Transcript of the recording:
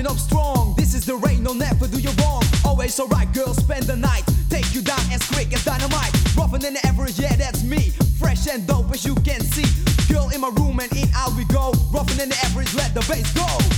Standing up strong, this is the rain, no never do you wrong. Always alright, girl, spend the night. Take you down as quick as dynamite. Rougher than ever, yeah, that's me. Fresh and dope as you can see. Girl in my room and in out we go. Rougher than the average, let the bass go.